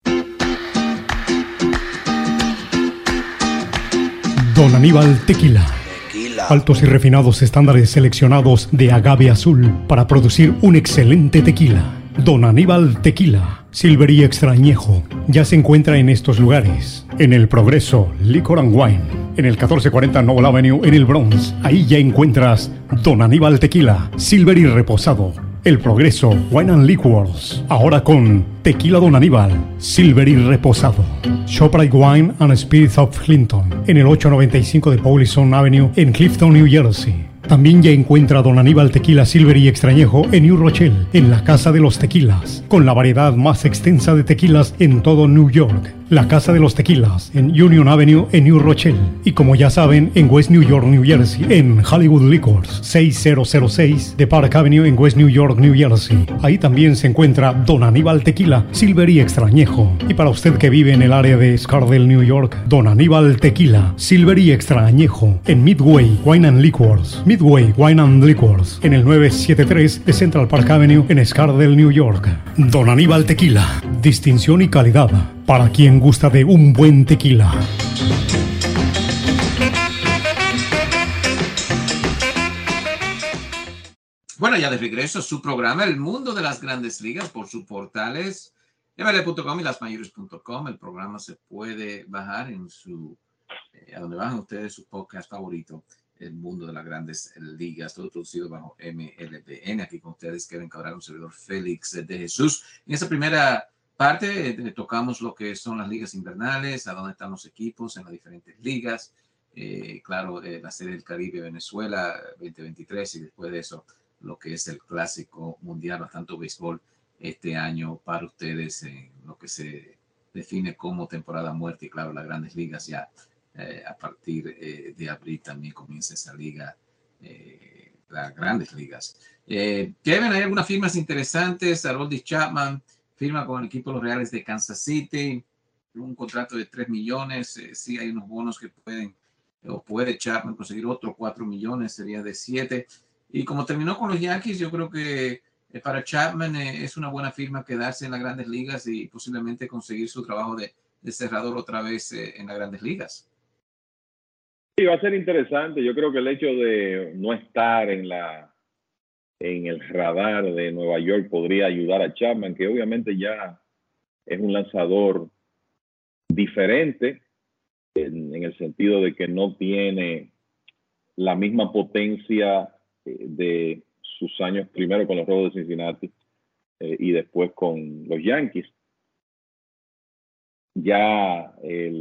Don Aníbal Tequila. Altos y refinados estándares seleccionados de agave azul para producir un excelente tequila. Don Aníbal Tequila, Silver y Extrañejo, ya se encuentra en estos lugares. En El Progreso, Liquor and Wine, en el 1440 Noble Avenue en el Bronx. Ahí ya encuentras Don Aníbal Tequila, Silver y Reposado. El Progreso Wine and Liquors, ahora con Tequila Don Aníbal, Silver y reposado. ShopRite Wine and Spirits of Clinton, en el 895 de Paulison Avenue, en Clifton, New Jersey. También ya encuentra Don Aníbal Tequila Silver y Extrañejo en New Rochelle, en la Casa de los Tequilas, con la variedad más extensa de tequilas en todo New York. La Casa de los Tequilas, en Union Avenue, en New Rochelle. Y como ya saben, en West New York, New Jersey, en Hollywood Liquors, 6006 de Park Avenue, en West New York, New Jersey. Ahí también se encuentra Don Aníbal Tequila, Silver y Extrañejo. Y para usted que vive en el área de Scardale, New York, Don Aníbal Tequila, Silver y Extrañejo, en Midway Wine and Liquors. Midway Wine and Liquors, en el 973 de Central Park Avenue, en Scardale, New York. Don Aníbal Tequila, distinción y calidad para quien gusta de un buen tequila. Bueno, ya de regreso a su programa El Mundo de las Grandes Ligas por sus portales ml.com y lasmayores.com. El programa se puede bajar en su a donde bajan ustedes su podcast favorito, El Mundo de las Grandes Ligas, todo producido bajo MLBN. Aquí con ustedes Kevin Cabral, un servidor Félix de Jesús. En esa primera parte tocamos lo que son las ligas invernales, a dónde están los equipos en las diferentes ligas, claro, la Serie del Caribe Venezuela 2023 y después de eso lo que es el Clásico Mundial, bastante béisbol este año para ustedes en lo que se define como temporada muerta y claro, las grandes ligas ya a partir de abril también comienza esa liga, las grandes ligas. Kevin, hay algunas firmas interesantes. Aroldis Chapman firma con el equipo de los Reales de Kansas City, un contrato de $3 millones. Sí hay unos bonos que puede Chapman conseguir otros $4 millones, sería de 7. Y como terminó con los Yankees, yo creo que para Chapman es una buena firma quedarse en las grandes ligas y posiblemente conseguir su trabajo de cerrador otra vez en las grandes ligas. Sí, va a ser interesante. Yo creo que el hecho de no estar en el radar de Nueva York podría ayudar a Chapman, que obviamente ya es un lanzador diferente en el sentido de que no tiene la misma potencia de sus años primero con los Rojos de Cincinnati y después con los Yankees. Ya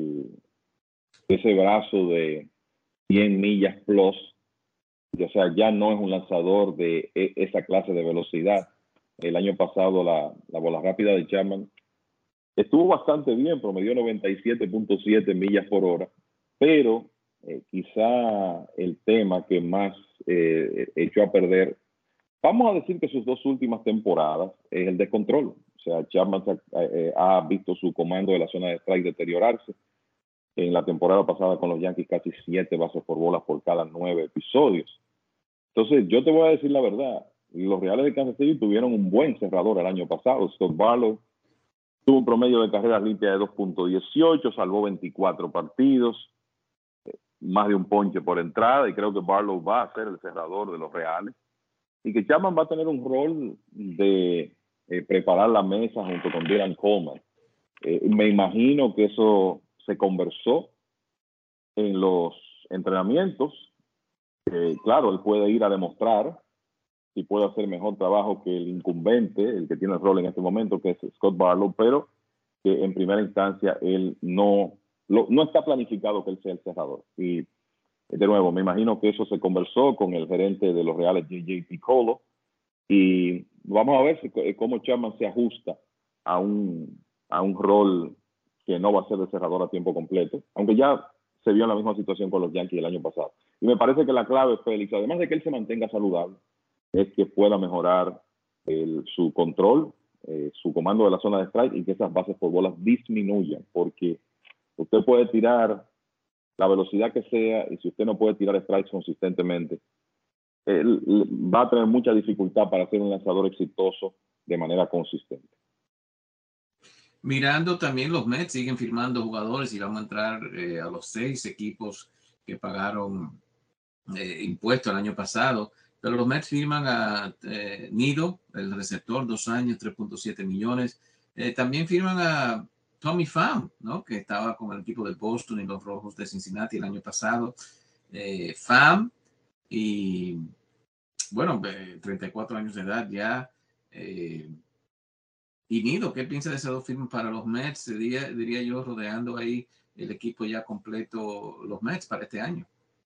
ese brazo de 100 millas plus, o sea, ya no es un lanzador de esa clase de velocidad. El año pasado la bola rápida de Chapman estuvo bastante bien, promedió 97.7 millas por hora, pero quizá el tema que más echó a perder, vamos a decir que sus dos últimas temporadas, es el descontrol. O sea, Chapman ha visto su comando de la zona de strike deteriorarse. En la temporada pasada con los Yankees casi 7 bases por bolas por cada 9 episodios. Entonces, yo te voy a decir la verdad. Los Reales de Kansas City tuvieron un buen cerrador el año pasado. Scott Barlow tuvo un promedio de carreras limpias de 2.18, salvó 24 partidos, más de un ponche por entrada, y creo que Barlow va a ser el cerrador de los Reales. Y que Chapman va a tener un rol de preparar la mesa junto con Dylan Coleman. Me imagino que eso se conversó en los entrenamientos. Claro, él puede ir a demostrar si puede hacer mejor trabajo que el incumbente, el que tiene el rol en este momento, que es Scott Barlow, pero que en primera instancia él no está planificado que él sea el cerrador. Y de nuevo, me imagino que eso se conversó con el gerente de los Reales, J.J. Picollo, y vamos a ver cómo Chapman se ajusta a un rol que no va a ser de cerrador a tiempo completo, aunque ya se vio en la misma situación con los Yankees el año pasado. Y me parece que la clave, Félix, además de que él se mantenga saludable, es que pueda mejorar su control, su comando de la zona de strike y que esas bases por bolas disminuyan, porque usted puede tirar la velocidad que sea y si usted no puede tirar strikes consistentemente, él va a tener mucha dificultad para ser un lanzador exitoso de manera consistente. Mirando también los Mets siguen firmando jugadores y vamos a entrar a los 6 equipos que pagaron impuestos el año pasado, pero los Mets firman a Nido, el receptor, 2 años, 3.7 millones. También firman a Tommy Pham, ¿no? Que estaba con el equipo de Boston y los Rojos de Cincinnati el año pasado. Pham y bueno, 34 años de edad ya. Y Nido, ¿qué piensa de esas dos firmas para los Mets? Diría yo, rodeando ahí el equipo ya completo, los Mets para este año.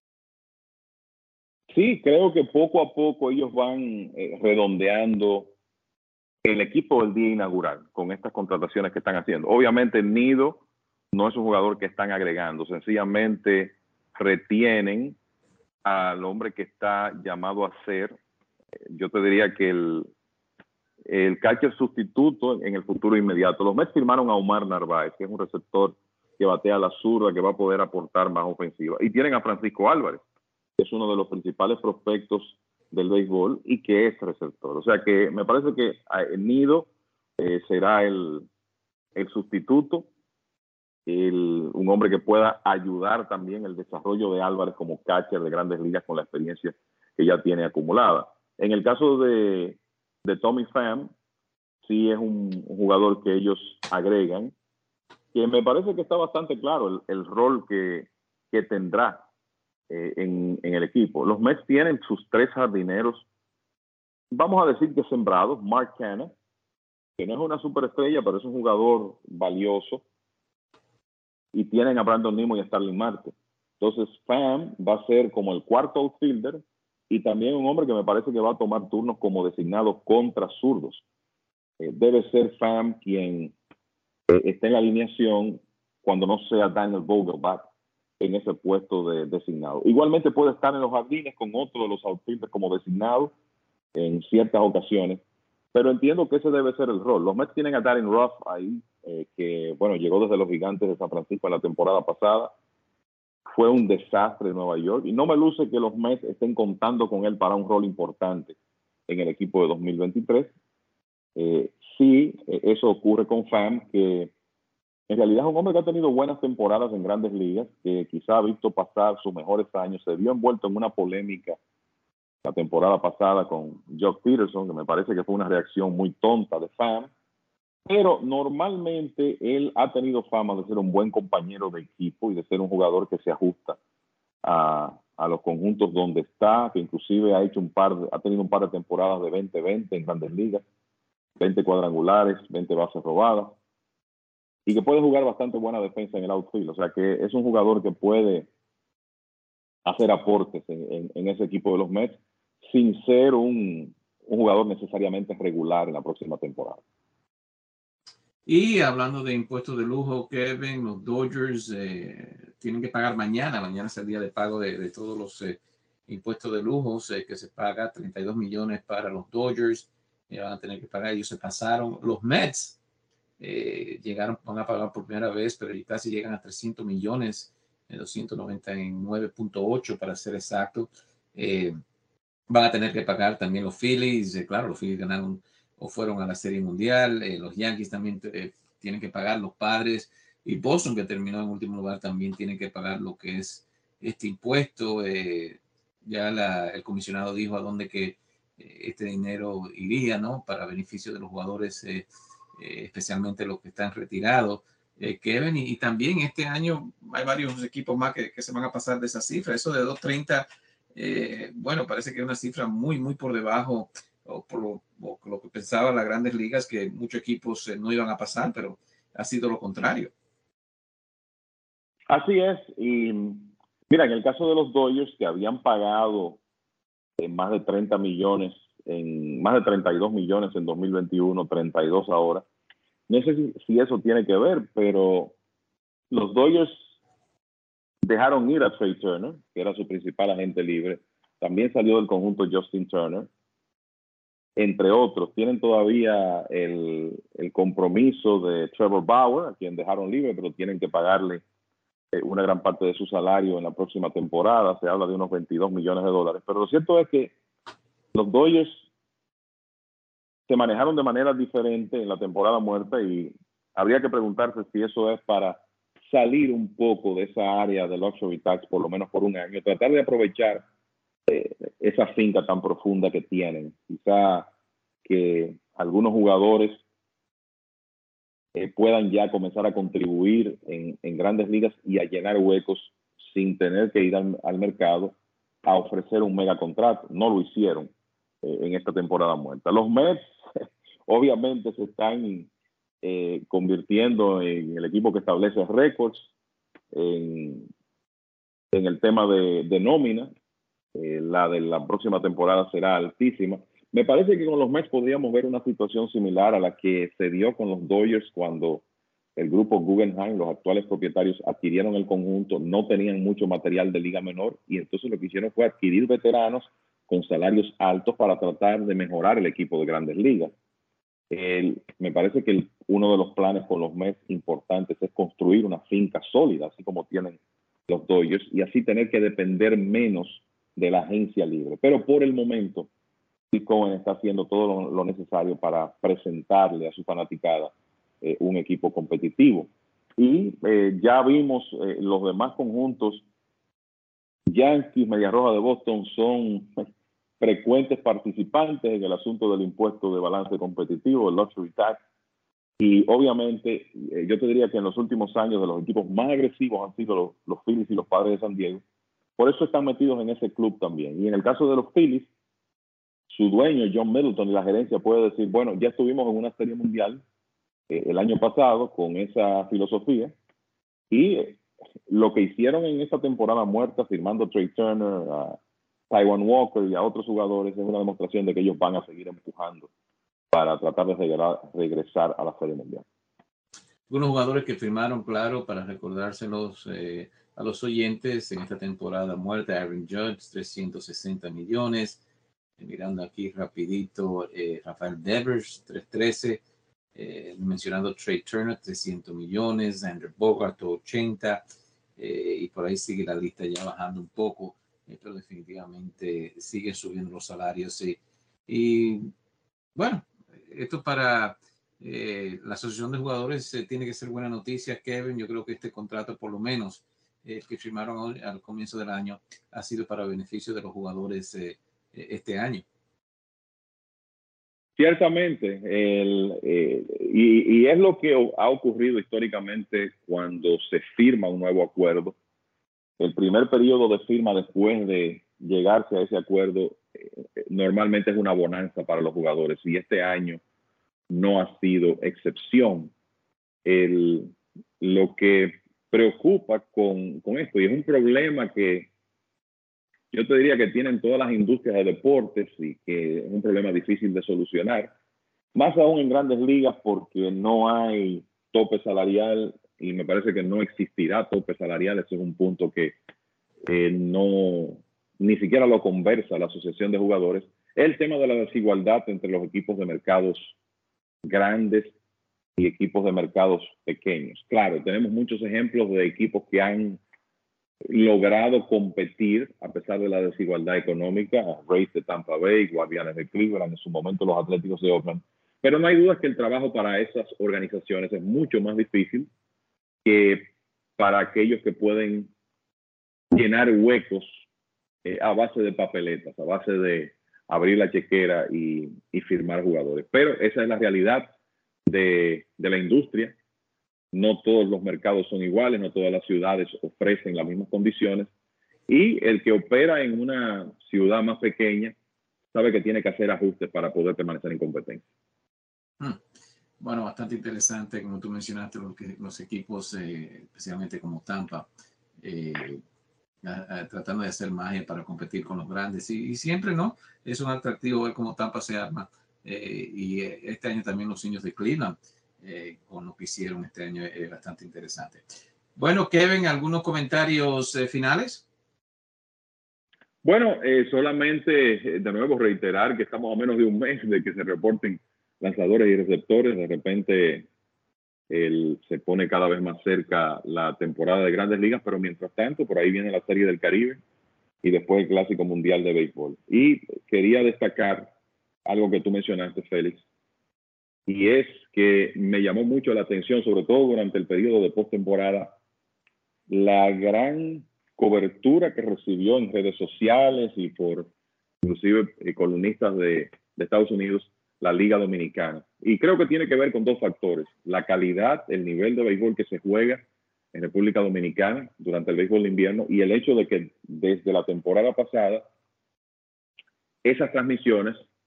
Sí, creo que poco a poco ellos van redondeando el equipo del día inaugural con estas contrataciones que están haciendo. Obviamente Nido no es un jugador que están agregando, sencillamente retienen al hombre que está llamado a ser, yo te diría que el catcher sustituto en el futuro inmediato. Los Mets firmaron a Omar Narváez, que es un receptor que batea a la zurda, que va a poder aportar más ofensiva. Y tienen a Francisco Álvarez, que es uno de los principales prospectos del béisbol y que es receptor. O sea que me parece que Nido será el sustituto, un hombre que pueda ayudar también el desarrollo de Álvarez como catcher de Grandes Ligas con la experiencia que ya tiene acumulada. En el caso de Tommy Pham, sí es un jugador que ellos agregan, que me parece que está bastante claro el rol que tendrá en el equipo. Los Mets tienen sus 3 jardineros, vamos a decir que sembrados. Mark Canha, que no es una superestrella, pero es un jugador valioso, y tienen a Brandon Nimmo y a Starling Marte. Entonces Pham va a ser como el cuarto outfielder y también un hombre que me parece que va a tomar turnos como designado contra zurdos. Debe ser Pham quien esté en la alineación cuando no sea Daniel Vogelbach en ese puesto de designado. Igualmente puede estar en los jardines con otro de los outfielders como designado en ciertas ocasiones, pero entiendo que ese debe ser el rol. Los Mets tienen a Darin Ruf ahí, que bueno, llegó desde los Gigantes de San Francisco en la temporada pasada. Fue un desastre en Nueva York y no me luce que los Mets estén contando con él para un rol importante en el equipo de 2023. Sí, eso ocurre con Pham, que en realidad es un hombre que ha tenido buenas temporadas en Grandes Ligas, que quizá ha visto pasar sus mejores años. Se vio envuelto en una polémica la temporada pasada con Jock Peterson, que me parece que fue una reacción muy tonta de Pham, pero normalmente él ha tenido fama de ser un buen compañero de equipo y de ser un jugador que se ajusta a los conjuntos donde está, que inclusive ha tenido un par de temporadas de 20-20 en Grandes Ligas, 20 cuadrangulares, 20 bases robadas, y que puede jugar bastante buena defensa en el outfield. O sea que es un jugador que puede hacer aportes en ese equipo de los Mets sin ser un jugador necesariamente regular en la próxima temporada. Y hablando de impuestos de lujo, Kevin, los Dodgers tienen que pagar mañana. Mañana es el día de pago de todos los impuestos de lujo que se paga. 32 millones para los Dodgers. Van a tener que pagar. Ellos se pasaron. Los Mets van a pagar por primera vez, pero casi llegan a 300 millones, 299.8 para ser exacto. Van a tener que pagar también los Phillies. Claro, los Phillies ganaron o fueron a la Serie Mundial. Los Yankees también tienen que pagar, los Padres, y Boston, que terminó en último lugar, también tienen que pagar lo que es este impuesto. Ya el comisionado dijo a dónde que este dinero iría, ¿no? Para beneficio de los jugadores, especialmente los que están retirados. Kevin, y también este año hay varios equipos más que se van a pasar de esa cifra. Eso de 230, bueno, parece que es una cifra muy, muy por debajo por lo que pensaba las Grandes Ligas, que muchos equipos no iban a pasar, pero ha sido lo contrario. Así es. Y mira, en el caso de los Dodgers, que habían pagado más de 30 millones, más de 32 millones en 2021, 32 ahora, no sé si eso tiene que ver, pero los Dodgers dejaron ir a Trey Turner, que era su principal agente libre. También salió del conjunto Justin Turner, entre otros. Tienen todavía el compromiso de Trevor Bauer, a quien dejaron libre, pero tienen que pagarle una gran parte de su salario en la próxima temporada. Se habla de unos 22 millones de dólares. Pero lo cierto es que los Dodgers se manejaron de manera diferente en la temporada muerta y habría que preguntarse si eso es para salir un poco de esa área de luxury tax, por lo menos por un año, tratar de aprovechar esa finca tan profunda que tienen. Quizá que algunos jugadores puedan ya comenzar a contribuir en Grandes Ligas y a llenar huecos sin tener que ir al mercado a ofrecer un mega contrato. No lo hicieron. en esta temporada muerta. Los Mets obviamente se están convirtiendo en el equipo que establece récords en el tema de nómina. La de la próxima temporada será altísima. Me parece que con los Mets podríamos ver una situación similar a la que se dio con los Dodgers cuando el grupo Guggenheim, los actuales propietarios, adquirieron el conjunto, no tenían mucho material de liga menor y entonces lo que hicieron fue adquirir veteranos con salarios altos para tratar de mejorar el equipo de Grandes Ligas. Me parece que uno de los planes con los Mets importantes es construir una finca sólida, así como tienen los Dodgers, y así tener que depender menos de la agencia libre. Pero por el momento, Steve Cohen está haciendo todo lo necesario para presentarle a su fanaticada un equipo competitivo. Y ya vimos los demás conjuntos. Yankees, Medias Rojas de Boston son frecuentes participantes en el asunto del impuesto de balance competitivo, el luxury tax. Y obviamente, yo te diría que en los últimos años de los equipos más agresivos han sido los Phillies y los Padres de San Diego. Por eso están metidos en ese club también. Y en el caso de los Phillies, su dueño, John Middleton, y la gerencia puede decir, bueno, ya estuvimos en una serie mundial el año pasado con esa filosofía. Y lo que hicieron en esta temporada muerta, firmando a Trey Turner, a Taijuan Walker y a otros jugadores, es una demostración de que ellos van a seguir empujando para tratar de regresar a la Serie Mundial. Algunos jugadores que firmaron, claro, para recordárselos a los oyentes en esta temporada muerta: Aaron Judge, 360 millones. Mirando aquí rapidito, Rafael Devers, 313. Mencionando Trey Turner, 300 millones. Andrew Bogart, 80. Y por ahí sigue la lista ya bajando un poco. Pero definitivamente siguen subiendo los salarios. Y bueno, esto para la asociación de jugadores tiene que ser buena noticia, Kevin. Yo creo que este contrato, por lo menos que firmaron al comienzo del año, ha sido para beneficio de los jugadores este año. Ciertamente, y es lo que ha ocurrido históricamente cuando se firma un nuevo acuerdo. El primer periodo de firma después de llegarse a ese acuerdo normalmente es una bonanza para los jugadores, y este año no ha sido excepción. Lo que preocupa con esto, y es un problema que yo te diría que tienen todas las industrias de deportes y que es un problema difícil de solucionar, más aún en Grandes Ligas porque no hay tope salarial y me parece que no existirá tope salarial. Ese es un punto que ni siquiera lo conversa la Asociación de Jugadores. El tema de la desigualdad entre los equipos de mercados grandes y equipos de mercados pequeños. Claro, tenemos muchos ejemplos de equipos que han logrado competir a pesar de la desigualdad económica: Rays de Tampa Bay, Guardianes de Cleveland, en su momento los Atléticos de Oakland. Pero no hay duda que el trabajo para esas organizaciones es mucho más difícil que para aquellos que pueden llenar huecos a base de papeletas, a base de abrir la chequera y firmar jugadores. Pero esa es la realidad de la industria. No todos los mercados son iguales, no todas las ciudades ofrecen las mismas condiciones, y el que opera en una ciudad más pequeña sabe que tiene que hacer ajustes para poder permanecer en competencia. Bueno, bastante interesante, como tú mencionaste, los equipos, especialmente como Tampa, tratando de hacer magia para competir con los grandes, y siempre, ¿no? Es un atractivo ver cómo Tampa se arma, y este año también los Indios de Cleveland, con lo que hicieron este año, es bastante interesante. Bueno, Kevin, ¿algunos comentarios finales? Bueno, solamente de nuevo reiterar que estamos a menos de un mes de que se reporten lanzadores y receptores. De repente se pone cada vez más cerca la temporada de Grandes Ligas, pero mientras tanto por ahí viene la Serie del Caribe y después el Clásico Mundial de Béisbol. Y quería destacar algo que tú mencionaste, Félix, y es que me llamó mucho la atención, sobre todo durante el periodo de postemporada, la gran cobertura que recibió en redes sociales y por inclusive columnistas de Estados Unidos la Liga Dominicana. Y creo que tiene que ver con dos factores: la calidad, el nivel de béisbol que se juega en República Dominicana durante el béisbol de invierno, y el hecho de que desde la temporada pasada esas transmisiones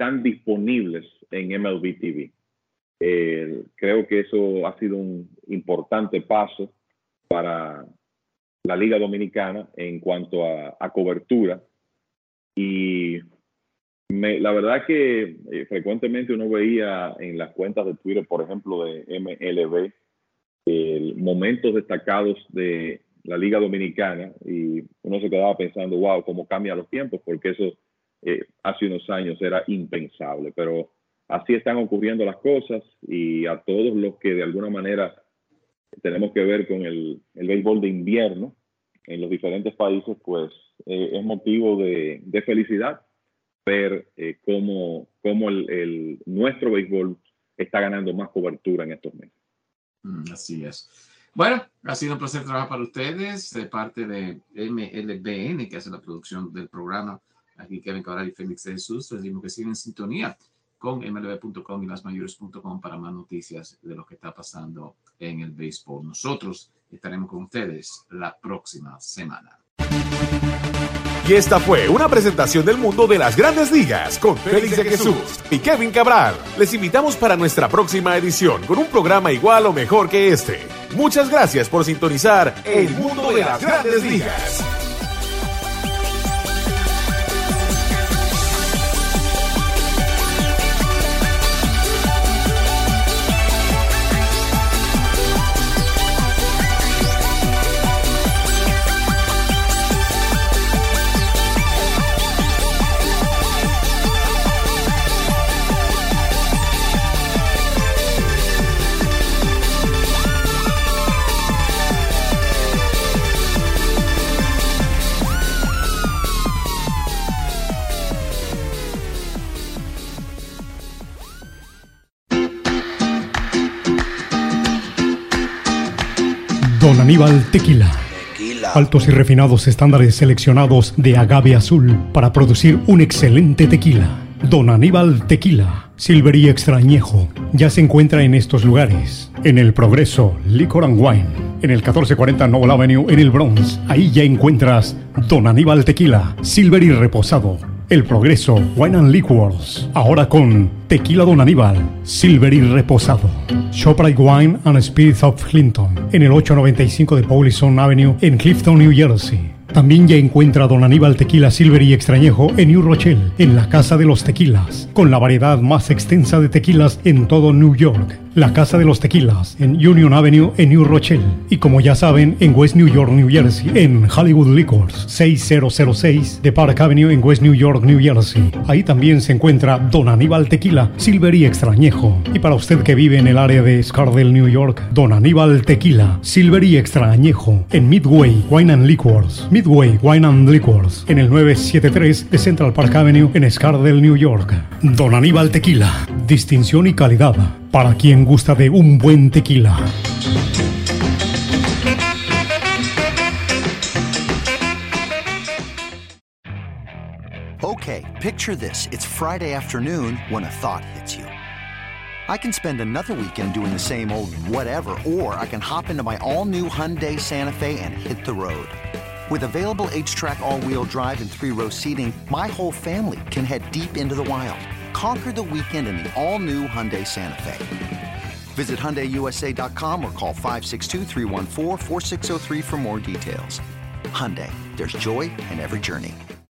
están disponibles en MLB TV. Creo que eso ha sido un importante paso para la Liga Dominicana en cuanto a cobertura. Y la verdad que frecuentemente uno veía en las cuentas de Twitter, por ejemplo, de MLB, momentos destacados de la Liga Dominicana, y uno se quedaba pensando, wow, cómo cambian los tiempos, porque eso hace unos años era impensable. Pero así están ocurriendo las cosas, y a todos los que de alguna manera tenemos que ver con el béisbol de invierno en los diferentes países, pues es motivo de felicidad ver cómo nuestro béisbol está ganando más cobertura en estos meses. Así es. Bueno, ha sido un placer trabajar para ustedes de parte de MLBN, que hace la producción del programa. Aquí Kevin Cabral y Félix de Jesús. Les digo que siguen en sintonía con mlb.com y lasmayores.com para más noticias de lo que está pasando en el béisbol. Nosotros estaremos con ustedes la próxima semana. Y esta fue una presentación del mundo de las grandes ligas con Félix de Jesús y Kevin Cabral. Les invitamos para nuestra próxima edición con un programa igual o mejor que este. Muchas gracias por sintonizar El Mundo de las Grandes Ligas. Don Aníbal Tequila. Altos y refinados estándares seleccionados de agave azul para producir un excelente tequila. Don Aníbal Tequila, Silver y Extra Añejo. Ya se encuentra en estos lugares. En El Progreso, Liquor and Wine. En el 1440 Noble Avenue en el Bronx. Ahí ya encuentras Don Aníbal Tequila, Silver y Reposado. El Progreso, Wine and Liquors. Ahora con Tequila Don Aníbal, Silver y Reposado. ShopRite Wine and Spirits of Clinton. En el 895 de Paulison Avenue en Clifton, New Jersey. También ya encuentra Don Aníbal Tequila Silver y Extrañejo en New Rochelle, en la Casa de los Tequilas, con la variedad más extensa de tequilas en todo New York. La Casa de los Tequilas en Union Avenue en New Rochelle. Y como ya saben, en West New York, New Jersey, en Hollywood Liquors, 6006 de Park Avenue en West New York, New Jersey. Ahí también se encuentra Don Aníbal Tequila Silver y Extrañejo. Y para usted que vive en el área de Scardale, New York, Don Aníbal Tequila Silver y Extrañejo en Midway Wine and Liquors. Midway Wine and Liquors en el 973 de Central Park Avenue en Scardale, New York. Don Aníbal Tequila, distinción y calidad para quien gusta de un buen tequila. Okay, picture this. It's Friday afternoon when a thought hits you. I can spend another weekend doing the same old whatever, or I can hop into my all-new Hyundai Santa Fe and hit the road. With available H-Track all-wheel drive and 3-row seating, my whole family can head deep into the wild. Conquer the weekend in the all-new Hyundai Santa Fe. Visit HyundaiUSA.com or call 562-314-4603 for more details. Hyundai, there's joy in every journey.